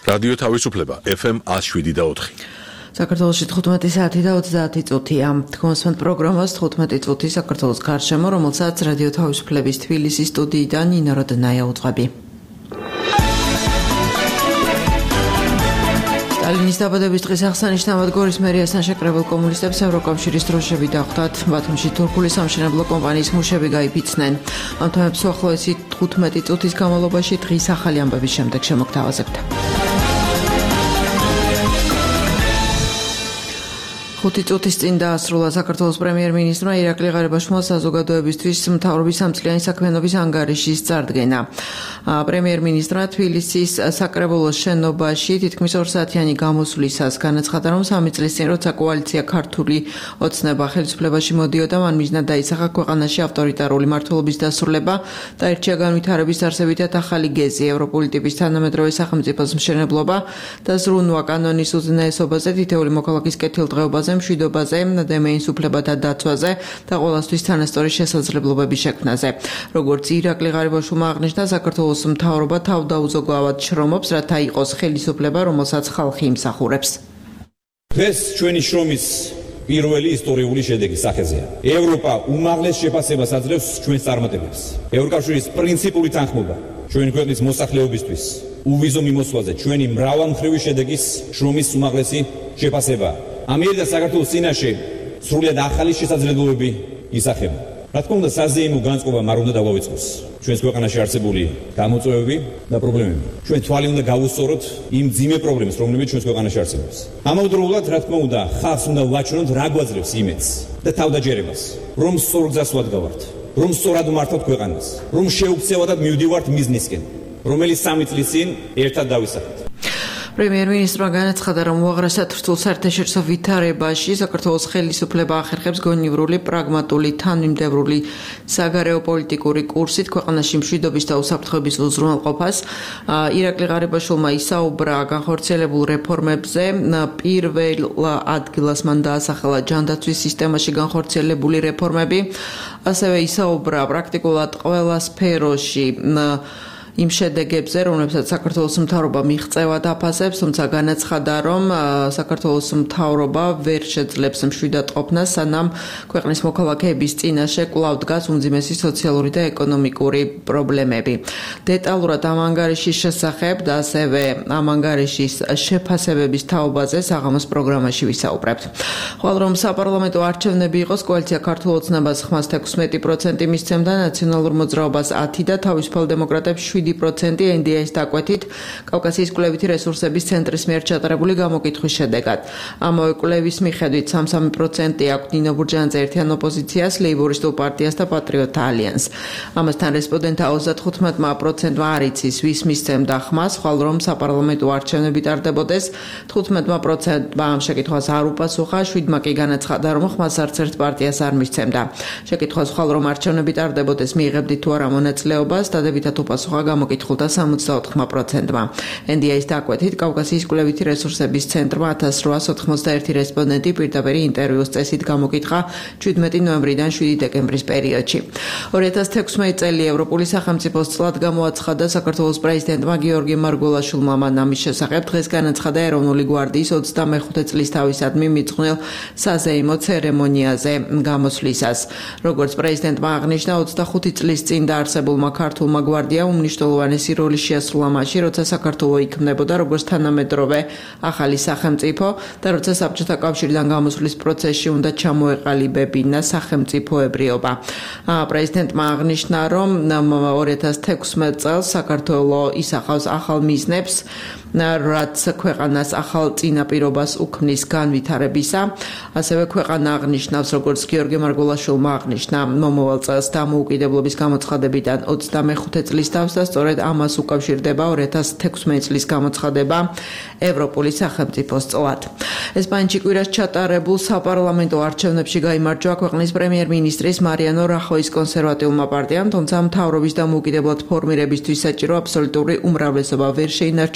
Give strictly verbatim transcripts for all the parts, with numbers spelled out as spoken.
რადიო თავისუფლება ეფ ემ one oh seven და four. საქართველოში თხუთმეტი საათი და ოცდაათი წუთია. Თქვენსმენთ პროგრამას თხუთმეტი წუთი საქართველოს გარშემო, რომელსაც რადიო თავისუფლების თბილისის სტუდიიდან ნინო როდნაია უძღვები. სტალინის დაბადების დღის აღსანიშნავად გორის მერიასთან შეკრებილ კომუნისტებს ევროკავშირის დროშები დახვდათ. ბათუმში თურქული სამშენებლო კომპანიის მუშები გაიფიცნენ. ამ თემებს უახლოესი თხუთმეტი წუთის განმავლობაში დღის ახალი ამბების შემდეგ შემოგთავაზებთ. ხუთი წუთის წინ დაასრულა საქართველოს პრემიერ-მინისტრმა ირაკლი ღარიბაშვილმა საზოგადოებისთვის მთავრობის სამწლიანი საქმიანობის ანგარიშის წარდგენა. პრემიერ-მინისტრმა თბილისის საკრებულოს შენობაში თითქმის ორსაათიანი გამოსვლისას განაცხადა, რომ სამი წლის წინ, როცა კოალიცია ქართული ოცნება ხელისუფლებაში მოდიოდა, მან მიზნად დაისახა ქვეყანაში ავტორიტარული მმართველობის დასრულება და ერთია განვითარების არსებითად ახალი გეზი, ევროპული ტიპის თანამედროვე სახელმწიფოს მშენებლობა და ზრუნვა კანონის უზენაესობაზე, თითეული მოქალაქის კეთილდღეობაზე, მშვიდობაზე, დემეის უფლებათა დაცვაზე და ყველასთვის თანასწორი შესაძლებლობების შექმნაზე. როგორც ირაკლი ღარიბაშვილმა აღნიშნა, საქართველოს მთავრობა თავდაუზოგავად შრომობს, რათა იყოს ხელისუფლება, რომელსაც ხალხი იმსახურებს. დღეს ჩვენი შრომის პირველი ისტორიული შედეგი სახეზეა. ევროპა უმაღლეს შეფასებას აძლევს ჩვენს წარმატებებს. ევროკავშირის პრინციპული თანხმობა ჩვენი ქვეყნის მოსახლეობისთვის უვიზო მიმოსვლაზე ჩვენი მრავალმხრივი შედეგის შრომის უმაღლესი შეფასებაა. ამიერიდან საქართველოს წინაშე სრულიად ახალი შესაძლებლობები ისახება. რა თქმა უნდა, საზეიმო განწყობა არ უნდა დაგვავიწყოს ჩვენს ქვეყანაში არსებული გამოწვევები და პრობლემები. ჩვენ თვალი უნდა გავუსწოროთ იმ ძიმე პრობლემებს, რომლებიც ჩვენს ქვეყანაში არსებობს. ამავდროულად, რა თქმა უნდა, ხალხს უნდა ვაჩვენოთ რა გვაძლევს იმედს და თავდაჯერებას, რომ სწორ გზას ვადგავართ, რომ სწორად ვმართავთ ქვეყანას, რომ შეუქცევადად მივდივართ მიზნისკენ, რომელიც სამი წლის წინ ერთად დავისახეთ. პრემიერ-მინისტრმა განაცხადა, რომ უაღრესად რთულ საერთაშორისო ვითარებაში საქართველოს ხელისუფლება ახერხებს გონივრული, პრაგმატული, თანმიმდევრული საგარეო პოლიტიკური კურსით ქვეყანაში მშვიდობის და უსაფრთხოების უზრუნველყოფას. ირაკლი ღარიბაშვილმა ისაუბრა განხორციელებულ რეფორმებზე. პირველ ადგილას მან დაასახელა ჯანდაცვის სისტემაში განხორციელებული რეფორმები. ასევე ისაუბრა პრაქტიკულად ყველა სფეროში იმ შედეგებზე, რომლებსაც საქართველოს მთავრობა მიღწევად აფასებს, თუმცა განაცხადა, რომ საქართველოს მთავრობა ვერ შეძლებს მშვიდად ყოფნას, სანამ ქვეყნის მოქალაქეების წინაშე კვლავ დგას უმძიმესი სოციალური და ეკონომიკური პრობლემები. დეტალურად ამ ანგარიშის შესახებ და ასევე ამ ანგარიშის შეფასებების თაობაზე საღამოს პროგრამაში ვისაუბრებთ. ხვალ რომ საპარლამენტო არჩევნები იყოს, კოალიცია ქართულ ოცნებას ხმას თექვსმეტი პროცენტი მისცემდა, ნაციონალურ მოძრაობას ათი და თავისუფალ დემოკრატებს შვიდი პროცენტი ენ დი ეის დაკვეთით კავკასიის კვლევითი რესურსების ცენტრის მიერ ჩატარებული გამოკითხვის შედეგად. ამავე კვლევის მიხედვით სამსამი პროცენტი აქვს ნინო ბურჯანაძე ერთიან ოპოზიციას, ლეიბორისტულ პარტიას და პატრიოტთა ალიანსს. ამასთან რესპონდენტთა ოცდათხუთმეტი პროცენტმა არ იცის, ვის მისცემდა ხმას, ხვალ რომ საპარლამენტო არჩევნები ტარდებოდეს, თხუთმეტი პროცენტმა ამ შეკითხვას არ უპასუხა, შვიდმა კი განაცხადა, რომ ხმას არც ერთ პარტიას არ მისცემდა. შეკითხვას ხვალ რომ არჩევნები ტარდებოდეს, მიიღებდით თუ არა მონაწილეობას, დადებითად უპასუხა გამოკითხულთა სამოცდაოთხი პროცენტმა. ენ დი ეის დაკვეთით კავკასიის კვლევითი რესურსების ცენტრმა ათას რვაას ოთხმოცდაერთი რესპონდენტი პირდაპირ ინტერვიუს წესით გამოკითხა შვიდმეტი ნოემბრიდან შვიდი დეკემბრის პერიოდში. ორი ათას თექვსმეტი წელი ევროპული სახელმწიფოს წლად გამოაცხადა საქართველოს პრეზიდენტმა გიორგი მარგველაშვილმა. მან ამის შესახებ დღეს განაცხადა ეროვნული გვარდიის ოცდამეხუთე წლის თავისადმი მიძღვნილ საზეიმო ცერემონიაზე გამოსვლისას. როგორც პრეზიდენტმა აღნიშნა, ოცდახუთი წლის წინ დაარსებულმა ქართულმა გვარდიამ უმნიშვნელოვანესი როლი შეასრულა მაშინ, როცა საქართველო იქმნებოდა როგორც თანამედროვე ახალი სახელმწიფო და როცა საბჭოთა კავშირიდან გამოსვლის პროცესში უნდა ჩამოეყალიბებინა სახელმწიფოებრიობა. პრეზიდენტმა აღნიშნა, რომ ორი ათას თექვსმეტი წელს საქართველო ისახავს ახალ მიზნებს, რაც ქვეყანას ახალ წინაპირობას უქმნის განვითარებისა. ასევე ქვეყანა აღნიშნავს, როგორც გიორგი მარგველაშვილმა აღნიშნა, მომავალ წელს დამოუკიდებლობის გამოცხადებიდან ოცდამეხუთე წლის თავს და სწორედ ამას უკავშირდება ორი ათას თექვსმეტი წლის გამოცხადება ევროპული სახელმწიფოს წლად. ესპანეთში კვირას ჩატარებულ საპარლამენტო არჩევნებში გაიმარჯვა ქვეყნის პრემიერ-მინისტრის მარიანო რახოის კონსერვატიულმა პარტიამ, თუმცა მთავრობის დამოუკიდებლად ფორმირებისთვის საჭირო აბსოლუტური უმრავლესობა ვერ შეინარჩუნა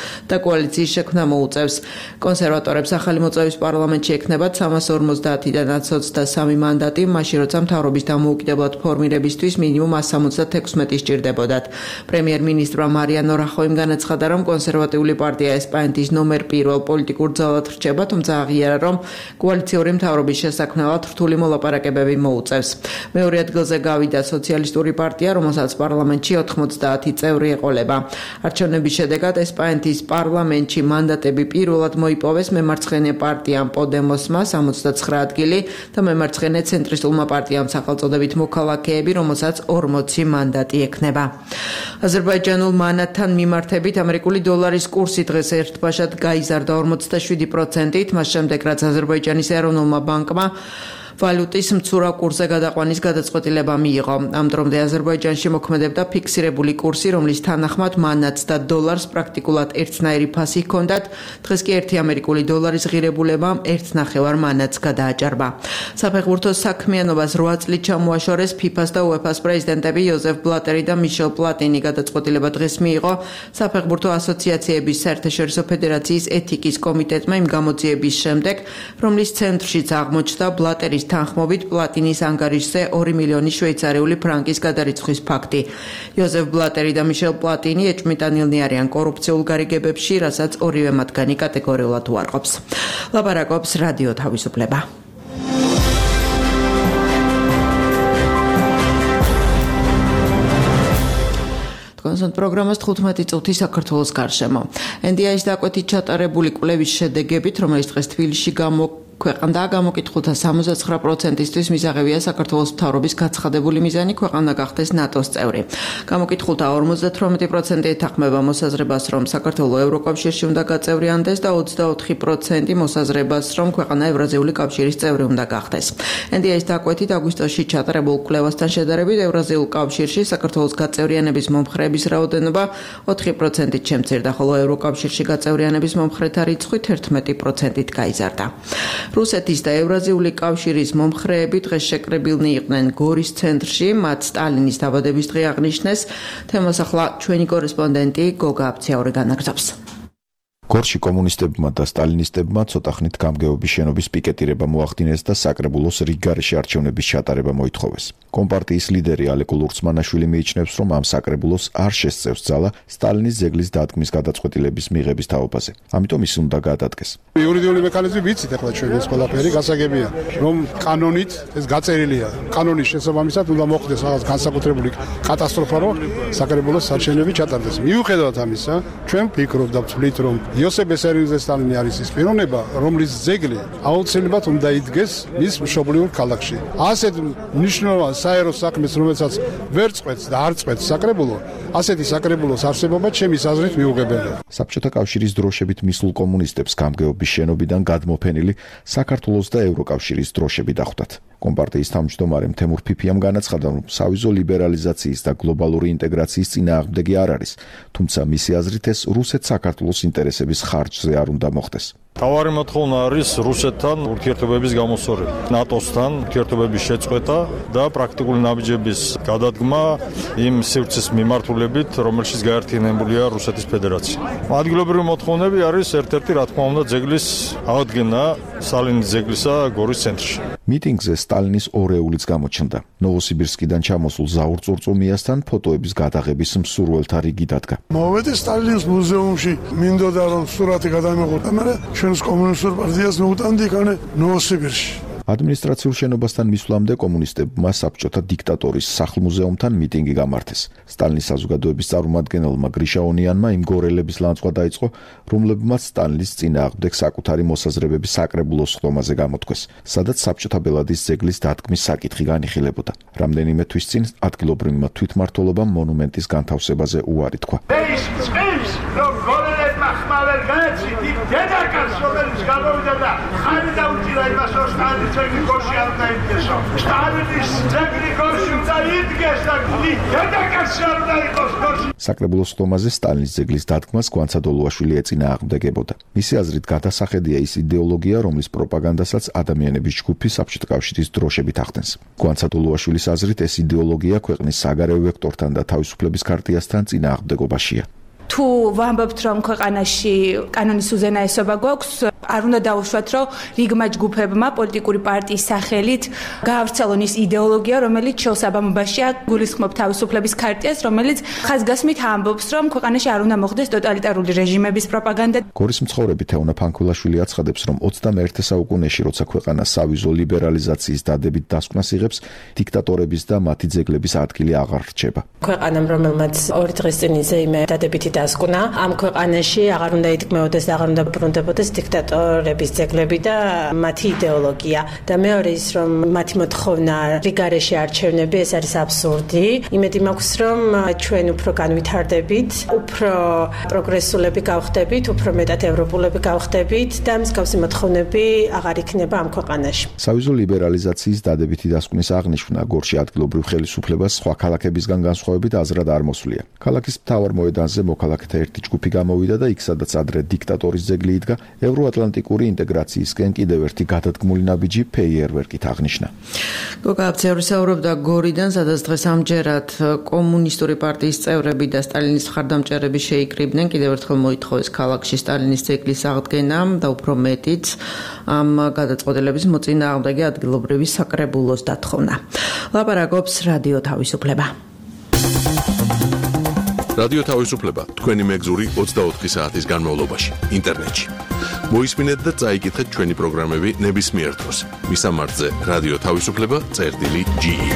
და კოალიციის შექმნა მოუწევს. კონსერვატორებს ახალი მოწვევის პარლამენტში ექნებათ სამას ორმოცდაათიდან ოცდასამი მანდატი, მაშინ როცა მთავრობის დამოუკიდებლად ფორმირებისთვის მინიმუმ ასს ოცდათექვსმეტი სჭირდებოდათ. პრემიერ-მინისტრმა მარიანო რახოიმ განაცხადა, რომ კონსერვატიული პარტია ესპანეთის ნომერ პირველ პოლიტიკურ ძალად რჩება, თუმცა აღიარა, რომ კოალიციური მთავრობის შესაქმნელად რთული მოლაპარაკებები მოუწევს. მეორე ადგილზე გავიდა სოციალისტური პარტია, რომელსაც პარლამენტში ოთხმოცდაათი წევრი ეყოლება. არჩევნების შედეგად ესპანეთის პარლამენტში მანდატები პირველად მოიპოვეს მემარცხენე პარტიამ პოდემოსმა სამოცდაცხრა ადგილი და მემარცხენე ცენტრისტულმა პარტიამ სახელწოდებით მოქალაქეები, რომელსაც ორმოცი მანდატი ექნება. აზერბაიჯანულ მანათთან მიმართებით ამერიკული დოლარის კურსი დღეს ერთბაშად გაიზარდა ორმოცდაშვიდი პროცენტით, მას შემდეგ რაც აზერბაიჯანის ეროვნულმა ბანკმა ვალუტის მცურა კურსზე გადაყვანის გადაწყვეტილება მიიღო. ამ დრომდე აზერბაიჯანში მოქმედებდა ფიქსირებული კურსი, რომლის თანახმად მანათს და დოლარს პრაქტიკულად ერთნაირი ფასი ჰქონდათ. დღეს კი ერთი ამერიკული დოლარის ღირებულებამ ერთ ნახევარ მანათს გადააჭარბა. საფეხბურთო საქმიანობას რვა წლით ჩამოაშორეს ფიფას და უეფას პრეზიდენტები იოზეფ ბლატერი და მიშელ პლატინი. გადაწყვეტილება დღეს მიიღო საფეხბურთო ასოციაციების საერთაშორისო ფედერაციის ეთიკის კომიტეტმა იმ გამოძიების შემდეგ, რომლის ცენტრშიც აღმოჩნდა ბლატერის თანხმობით პლატინის ანგარიშზე ორი მილიონი შვეიცარიული ფრანკის გადარიცხვის ფაქტი. იოზეფ ბლატერი და მიშელ პლატინი ეჭვმიტანილნი არიან კორუფციულ გარიგებებში, რასაც ორივე მათგანი კატეგორიულად უარყოფს. ლაპარაკობს რადიო თავისუფლება. კონსერტ პროგრამას თხუთმეტი წუთი საქართველოს გარშემო. ენ დი აის დაკვეთით ჩატარებული კვლევის შედეგებით, რომელიც დღეს თბილისში გამო ქვეყანდა გამოკითხულთა სამოცდაცხრა პროცენტისთვის მიზაღებია საქართველოს მთავრობის გაცხადებული მიზანი ქვეყანა გახდეს ნატოს წევრი. გამოკითხულთა ორმოცდათვრამეტი პროცენტი ეთანხმება მოსაზრებას, რომ საქართველო ევროკავშირში უნდა გაწევრიანდეს და ოცდაოთხი პროცენტი მოსაზრებას, რომ ქვეყანა ევრაზიული კავშირის წევრი უნდა გახდეს. ენ დი აის დაკვეთით აგვისტოში ჩატარებულ კვლევასთან შედარებით ევრაზიულ კავშირში საქართველოს გაწევრიანების მომხრეების რაოდენობა ოთხი პროცენტით შემცირდა, ხოლო ევროკავშირში გაწევრიანების მომხრეთა რიცხვი თერთმეტი პროცენტით გაიზარდა. რუსეთის და ევრაზიული კავშირის მომხრეები დღეს შეკრებილნი იყვნენ გორის ცენტრში, მათ სტალინის დაბადების დღე აღნიშნეს. თემას ახლა ჩვენი კორესპონდენტი გოგა აფციაური განაგრძობს. გორში კომუნისტებმა და სტალინისტებმა ცოტა ხნით გამგეობის შენობის პიკეტირება მოახდინეს და საკრებულოს რიგ გარეშე არჩევნების ჩატარება მოითხოვეს. კომპარტიის ლიდერი ალეკო ლურცმანაშვილი მიიჩნევს, რომ ამ საკრებულოს არ შესწევს ძალა სტალინის ზეგლის დადგმის გადაწყვეტილების მიღების თაობაზე. ამიტომ ის უნდა გადადგეს. იურიდიული მექანიზმი ვიცით ახლა ჩვენ ეს ყველაფერი გასაგებია, რომ კანონით ეს გაწერილია. კანონის შესაბამისად უნდა მოხდეს რაღაც განსაკუთრებული კატასტროფა, რომ საკრებულოს არჩევნები ჩატარდეს. მიუხედავად ამისა, ჩვენ ვფიქრობ და ვთვლით, რომ იოსებ ბესარიუზე სტალინი არის ის პიროვნება, რომლის ზეგლი აუცილებლად უნდა იდგეს მის მშობლიურ ქალაქში. ასეთ მნიშვნელოვან საერო საქმეს, რომელსაც ვერ წყვეტს და არ წყვეტს საკრებულო, ასეთი საკრებულოს არსებობა ჩემის აზრით მიუღებელია. საბჭოთა კავშირის დროშებით მისულ კომუნისტებს გამგეობის შენობიდან გადმოფენილი საქართველოს და ევროკავშირის დროშები დახვდათ. კომპარტიის თავმჯდომარემ თემურ ფიფიამ განაცხადა, რომ სავიზო ლიბერალიზაციის და გლობალური ინტეგრაციის წინააღმდეგი არ არის, თუმცა მისი აზრით ეს რუსეთ საქართველოს ინტერესების ხარჯზე არ უნდა მოხდეს. თავარი მოთხოვნა არის რუსეთთან ურთიერთობების გამოსწორება, ნატოსთან ურთიერთობების შეწყვეტა და პრაქტიკული ნაბიჯების გადადგმა იმ სივრცის მიმართულებით, რომელშიც გაერთიანებულია რუსეთის ფედერაცია. ადგილობრივი მოთხოვნები არის ერთ-ერთი, რა თქმა უნდა, ძეგლის აღდგენა, სტალინის ძეგლისა გორის ცენტრში. მიტინგზე სტალინის ორეულიც გამოჩნდა. ნოვოსიბირსკიდან ჩამოსულ ზაურ წურწუმიასთან ფოტოების გადაღების მსურველთა რიგი დადგა. მოვედი სტალინის მუზეუმში, მინდოდა რომ სურათი გადამეღო და მე ჩვენს კომუნისტურ პარტიას მოვუტანდი იქანე ნოვოსიბირში. ადმინისტრაციულ შენობასთან მისვლამდე კომუნისტებმა საბჭოთა დიქტატორის სახლ-მუზეუმთან მიტინგი გამართეს. სტალინის საზოგადოების წარმომადგენელმა გრიშა ონიანმა იმ გორელების ლანძღვა დაიწყო, რომლებმაც სტალინის წინააღმდეგ საკუთარი მოსაზრებების საკრებულოს ხდომაზე გამოთქვეს, სადაც საბჭოთა ბელადის ძეგლის დადგმის საკითხი განიხილებოდა. რამდენიმე თვის წინ ადგილობრივმა თვითმმართველობამ მონუმენტის განთავსებაზე უარი თქვა. დედაკაც რომელიც გამოვიდა და ხარი დაუჭირა იმას რომ სტალინის ძეგლი გორში არ უნდა იდგეს. სტალინის ძეგლი გორში უნდა იდგეს და დედაკაც არ უნდა იყოს გორში. საკრებულოს ხდომაზე სტალინის ძეგლის დადგმას გვანცადოლუაშვილი ეწინააღმდეგებოდა. მისი აზრით გადასახედია ის იდეოლოგია, რომლის პროპაგანდასაც ადამიანების ჯგუფი საბჭოთა კავშირის დროშებით ახდენს. გვანცადოლუაშვილის აზრით ეს იდეოლოგია ქვეყნის საგარეო ვექტორთან და თავისუფლების ქარტიასთან წინააღმდეგობაშია. თუ ვამბობთ რომ ქვეყანაში კანონის უზენაესობა გვაქვს, არ უნდა დაუშვათ რომ რიგმა ჯგუფებმა პოლიტიკური პარტიის სახელით გაავრცელონ ის იდეოლოგია, რომელიც შეუსაბამობაშია გულისხმობ თავისუფლების ქარტიას, რომელიც ხაზგასმით ამბობს რომ ქვეყანაში არ უნდა მოხდეს ტოტალიტარული რეჟიმების პროპაგანდა. გორის მცხოვრები თეონა ფანქულაშვილი აცხადებს, რომ ოცდამეერთე საუკუნეში, როცა ქვეყანა სავიზო ლიბერალიზაციის დადებით დასკვნას იღებს, დიქტატორების და მათი ძეგლების ადგილი აღარ რჩება. ქვეყანამ, რომელმაც ორი დღის წინ იზეიმე დადებითი დასკვნა, ამ ქვეყანაში აღარ უნდა ითქმეოდეს და აღარ უნდა ბრუნდებოდეს დიქტატორების ძეგლები და მათი იდეოლოგია. და მეორე ის, რომ მათი მოთხოვნა რიგარეში არჩევნები, ეს არის აბსურდი. იმედი მაქვს, რომ ჩვენ უფრო განვითარდებით, უფრო პროგრესულები გავხდებით, უფრო მეტად ევროპულები გავხდებით და მსგავსი მოთხოვნები აღარ იქნება ამ ქვეყანაში. სავიზო ლიბერალიზაციის დადებითი დასკვნის აღნიშვნა გორში ადგილობრივ ხელისუფლებას სხვა ქალაქებისგან განსხვავებით აზრად არ მოსვლია. ქალაქის მთავარ მოედანზე მოქალაქეთა ერთი ჯგუფი გამოვიდა და იქ, სადაც ადრე დიქტატორის ძეგლი იდგა, ევროატლანტიკური ინტეგრაციისკენ კიდევ ერთი გადადგმული ნაბიჯი ფეიერვერკით აღნიშნა. გოგა აბცევრი საუბრობდა გორიდან, სადაც დღეს ამჯერად კომუნისტური პარტიის წევრები და სტალინის მხარდამჭერები შეიკრიბნენ. კიდევ ერთხელ მოითხოვეს ქალაქში სტალინის ძეგლის აღდგენა და უფრო მეტიც ამ გადაწყვეტილების მოწინააღმდეგე ადგილობრივი საკრებულოს დათხოვნა. ლაპარაკობს რადიო თავისუფლება. რადიო თავისუფლება თქვენი მეგზური ოცდაოთხი საათის განმავლობაში ინტერნეტში. მოისმინეთ და წაიკითხეთ ჩვენი პროგრამები ნებისმიერ დროს. მისამართზე რადიო თავისუფლება წერტილი ჯი ი.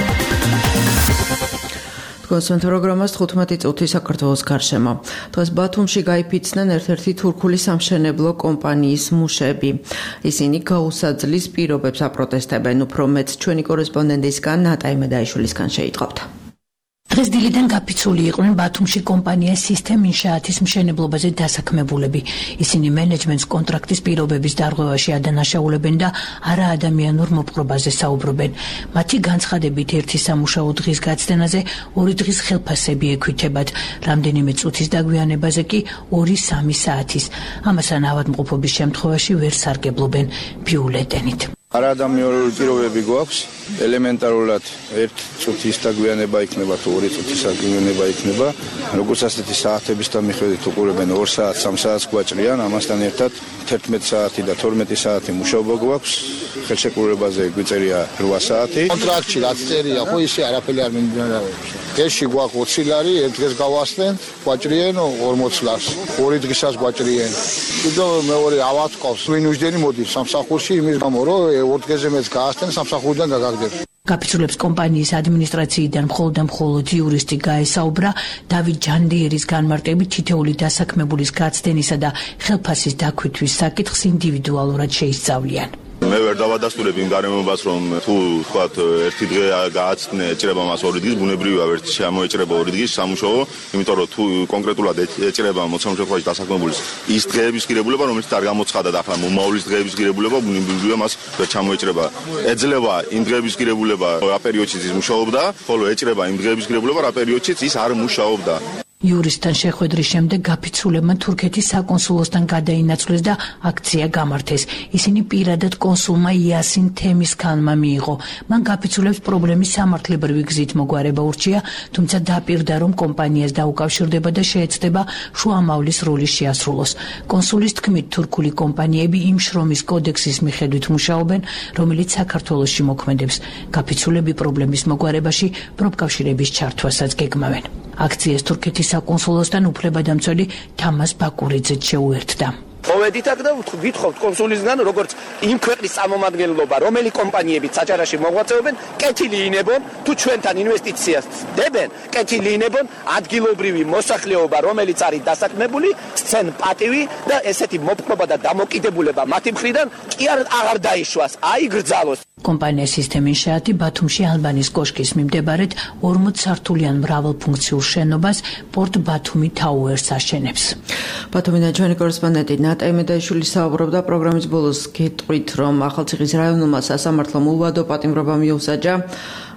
კონსენტ პროგრამას თხუთმეტი წუთი საქართველოს გარშემო. დღეს ბათუმში გაიფიცნენ ერთ-ერთი თურქული სამშენებლო კომპანიის მუშები. ისინი გაუსაძლის პირობებს აპროტესტებენ. უფრო მეტ ჩვენი კორესპონდენტისგან ნატაი მედაიშვილისგან შეიტყავთ. დღეს დილიდან გაფიცული იყვნენ ბათუმში კომპანია სისტემ ინშაათის მშენებლობაზე დასაქმებულები. ისინი მენეჯმენტს კონტრაქტის პირობების დარღვევაში ადანაშაულებენ და არაადამიანურ მოპყრობაზე საუბრობენ. მათი განცხადებით ერთი სამუშაო დღის გაცდენაზე ორი დღის ხელფასები ექვითებათ. რამდენიმე წუთის დაგვიანებაზე კი ორი სამი საათის. ამასთან ავადმყოფობის შემთხვევაში ვერ სარგებლობენ ბიულეტენით. არაადამიანური პირობები გვაქვს, ელემენტარულად ერთ წუთის დაგვიანება იქნება თუ ორი წუთის დაგვიანება იქნება. როგორც ასეთი საათების და მიხედვით უყურებენ ორ საათს, სამ საათს გვაჭრიან, ამასთან ერთად თერთმეტი საათი და თორმეტი საათი მუშაობა გვაქვს. ხელშეკრულებაზე გვიწერია რვა საათი. კონტრაქტში რაც წერია, ხო ისე არაფერი არ მიმდინარეობს. დღეში გვაქვს ოცი ლარი, ერთ დღეს გავასწრენ, გვაჭრიან ორმოცი ლარს. ორი დღისას გვაჭრიან. კიდევ მეორე ავატყავს, ვინ უჯდენი მოდის სამსახურში იმის გამო, რომ ორ დღეზე მეც გაასწრენ, სამსახურიდან გაგაგდებს. გაფიცულებს კომპანიის ადმინისტრაციიდან მხოლოდ და მხოლოდ იურისტი გაესაუბრა. დავით ჯანდიერის განმარტებით თითოეული დასაქმებულის გაცდენისა და ხელფასის დაქვითვის საკითხს ინდივიდუალურად შეისწავლიან. მე ვერ დავადასტურებ იმ გარემოებას, რომ თუ თქვათ ერთი დღე გააცნე, ეჭირება მას ორი დღის, ბუნებრივია ვერ შემოეჭრება ორი დღის სამუშაო, იმიტომ რომ თუ კონკრეტულად ეჭირება მოცემულობაში დასაქმებულის ის დღეების ღირებულება, რომელიც არ გამოცხადა და ახლა მომავლის დღეების ღირებულება, ბუნებრივია მას ვერ ჩამოეჭრება. ეძლევა იმ დღეების ღირებულება, რა პერიოდშიც ის მუშაობდა, ხოლო ეჭრება იმ დღეების ღირებულება, რა პერიოდშიც ის არ მუშაობდა. იურისტთან შეხვედრის შემდეგ გაფიცულებმა თურქეთის საკონსულოსთან გადაინაცვლეს და აქცია გამართეს. ისინი პირადად კონსულმა იასინ თემისქანმა მიიღო. მან გაფიცულებს პრობლემის სამართლებრივი გზით მოგვარება ურჩია, თუმცა დაპირდა, რომ კომპანიას დაუკავშირდება და შეეცდება შუამავლის როლის შეასრულოს. კონსულის თქმით, თურქული კომპანიები იმ შრომის კოდექსის მიხედვით მუშაობენ, რომელიც საქართველოში მოქმედებს. გაფიცულები პრობლემის მოგვარებაში პროფკავშირების ჩართვასაც გეგმავენ. აქციას თურქეთის საკონსულოსთან უფლებადამცველი თამას ბაკურიძე შეუერთდა. მოვედით აქ და ვითხოვთ კონსულისგან, როგორც იმ ქვეყნის წარმომადგენლობა, რომელი კომპანიებიც საჭარაში მოღვაწეობენ, კეთილი ინებონ, თუ ჩვენთან ინვესტიციას დებენ, კეთილი ინებონ ადგილობრივი მოსახლეობა, რომელიც არის დასაქმებული, სცენ პატივი და ესეთი მოპყრობა და დამოკიდებულება მათი მხრიდან კი აღარ დაიშვას, აი გრძალოს. კომპანია სისტემ ინშაათი ბათუმში ალბანის კოშკის მიმდებარედ ორმოც სართულიან მრავალფუნქციურ შენობას პორტ ბათუმი თაუერს აშენებს. ბათუმიდან ჩვენი კორესპონდენტი ნატაი მედაიშვილი საუბრობდა. პროგრამის ბოლოს გეტყვით, რომ ახალციხის რაიონულმა სასამართლომ ულვადო პატიმრობა მიუსაჯა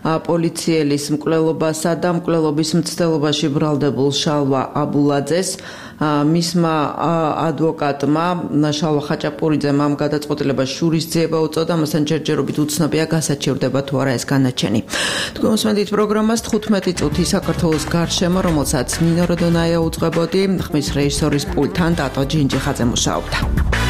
პოლიციელის მკვლელობასა და მკვლელობის მცდელობაში ბრალდებულ შალვა აბულაძეს. მისმა ადვოკატმა შალვა ხაჭაპურიძემ ამ გადაწყვეტილებას შურისძიება უწოდა, ამასთან ჯერჯერობით უცნობია გასაჩივრდება თუ არა ეს განაჩენი. თქვენ უსმენთ პროგრამას თხუთმეტი წუთი საქართველოს გარშემო, რომელსაც ნინო როდონაია უძღვებოდი, ხმის რეჟისორის პულტთან დატო ჯინჯიხაძე მუშაობდა.